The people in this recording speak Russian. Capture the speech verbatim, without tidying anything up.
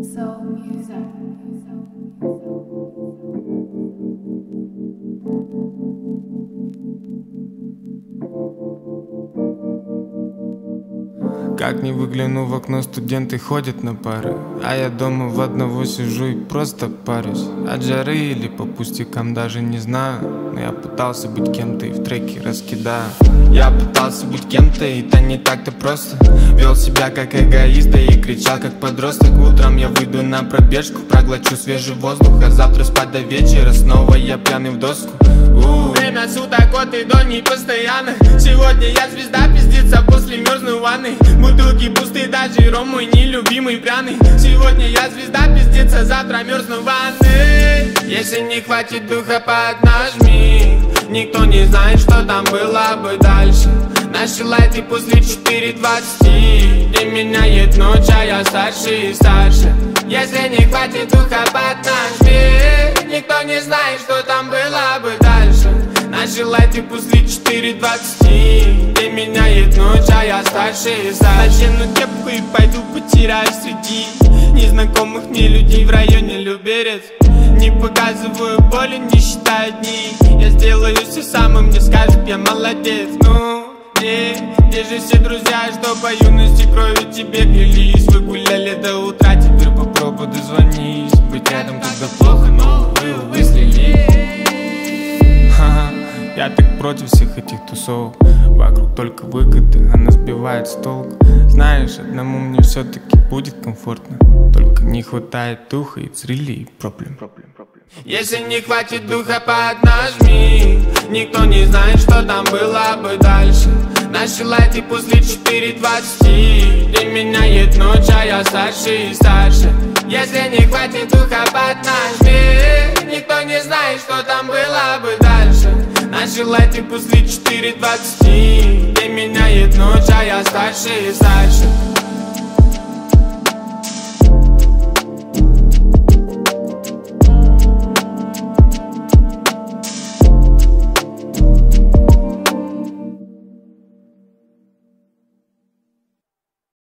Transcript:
Soul music. Как не выгляну в окно, студенты ходят на пары, а я дома в одного сижу и просто парюсь. От жары или по пустякам даже не знаю, но я пытался быть кем-то и в треке раскидаю. Я пытался быть кем-то, и это не так-то просто. Вел себя как эгоист, да и кричал как подросток. Утром я выйду на пробежку, проглочу свежий воздух, а завтра спать до вечера, снова я пьяный в доску. У-у-у. Время суток от и до не постоянно. Сегодня я звезда, пиздится после мерзной ванны. Бутылки пустые, даже ром мой нелюбимый пряный. Сегодня я звезда, пиздится, завтра мерзну в ванны. Если не хватит духа, поднажми. Никто не знает, что там было бы дальше. Наши лайты после четыре двадцати. День меняет ночь, а я старше и старше. Если не хватит духа, поднажми. Никто не знает, что там было бы дальше. Наши лайты после четыре двадцати. День меняет ночь, а я старше и старше. Надену кепку и пойду потеряюсь среди незнакомых мне людей в районе Люберец. Не показываю боли, не считаю дни. Я сделаю все сам, и мне скажут, я молодец. Ну, где, где же все друзья, что по юности кровью тебе клялись? Вы гуляли до утра, теперь попробуй дозвонись. Быть рядом, когда плохо, но вы выстрелили. Ха-ха, я так против всех этих тусовок. Вокруг только выгоды, она сбивает с толку. Знаешь, одному мне все-таки будет комфортно. Только не хватает духа и црили и проблем. Если не хватит духа, поднажми. Никто не знает, что там было бы дальше. Наши лайты после четыре двадцати. День меняет ночь, а я старше и старше. Если не хватит духа, поднажми. Никто не знает, что там было бы дальше. Наши лайты после четыре двадцати. День меняет ночь, а я старше и старше.